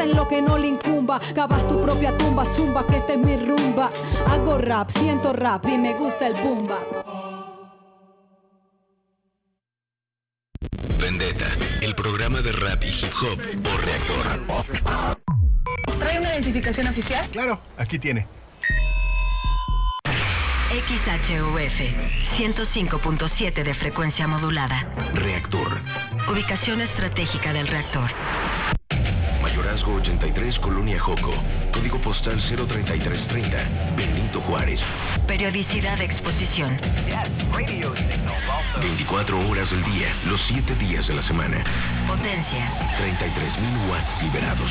Meta en lo que no le incumba, cavas tu propia tumba, zumba, que esta es mi rumba. Hago rap, siento rap y me gusta el boom bap. Vendetta, el programa de rap y hip hop por Reactor. ¿Trae una identificación oficial? Claro, aquí tiene. XHUF 105.7 de frecuencia modulada. Reactor. Ubicación estratégica del reactor. Mayorazgo 83, Colonia Joco. Código postal 03330, Benito Juárez. Periodicidad de exposición. 24 horas del día, los 7 días de la semana. Potencia. 33.000 watts liberados.